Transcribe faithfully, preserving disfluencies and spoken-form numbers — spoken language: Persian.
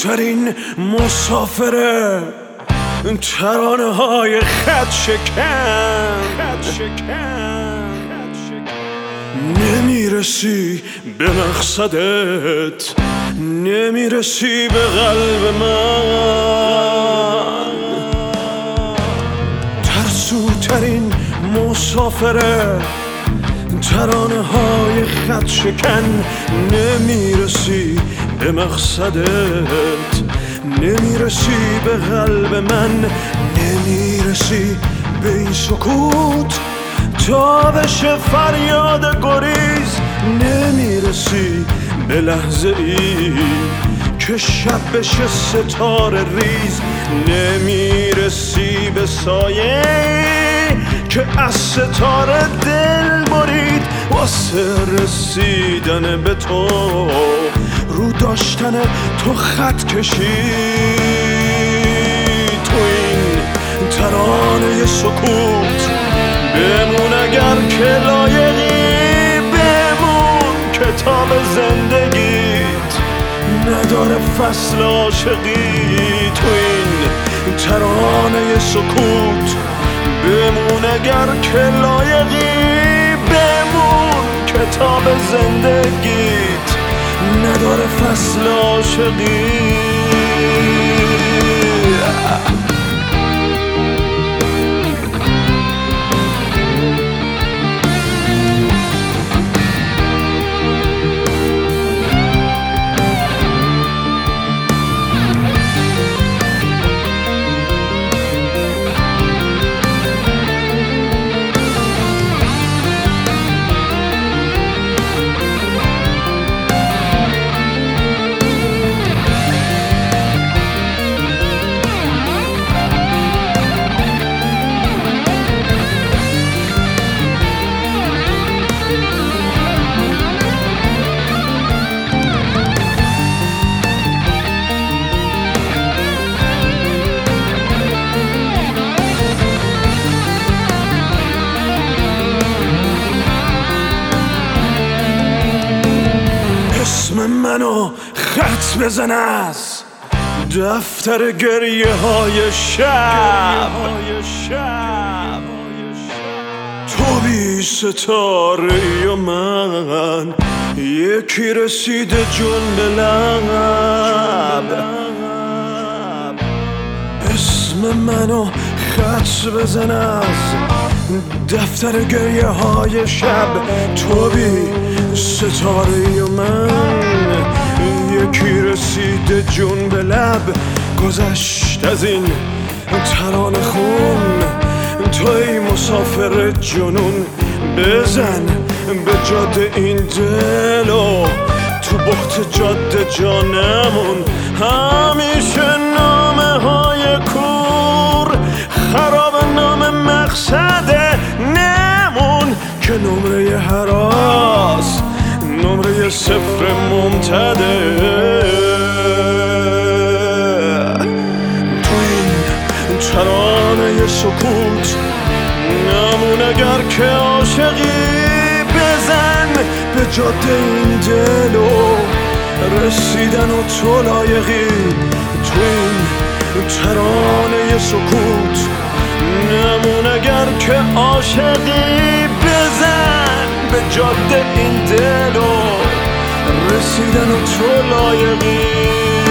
ترین مسافره، ترانه های خط شکن. نمیرسی به مقصدت، نمیرسی به قلب من. ترسوترین مسافره، ترانه های خط شکن. نمیرسی به مقصدت، نمیرسی به قلب من. نمیرسی به این سکوت تا بشه فریاد گریز. نمیرسی به لحظه ای که شب بشه ستاره ریز. نمیرسی به سایه که از ستاره دل برید. واسه رسیدن به تو رو داشتن تو خط کشید. تو این ترانه سکوت بمون اگر که لایقی. بمون کتاب زندگیت نداره فصل عاشقی. تو این ترانه سکوت بمون اگر که لایقی. بمون کتاب زندگیت نداره فصل عاشقی. اسم منو خط بزن از دفتر گریه های شب. تو بی ستاره و من یکی رسیده جون به لب. اسم منو خط بزن از دفتر گریه های شب. تو بی ستاره و من یکی رسیده جون به لب. گذشت از این ترانه خون توی مسافر جنون. بزن به جاده این دلو تو بخت جاده جانمون. همیشه نامه های کور خراب نام مقصد نمون که نمره هراس نمره صفر ممتده. تو این ترانه سکوت نمون اگر که عاشقی. بزن به جاده این دلو رسیدن و تو لایقی. تو این ترانه سکوت نمون اگر که عاشقی. بزن به جاده این دلو رسیدن و تو لایقی.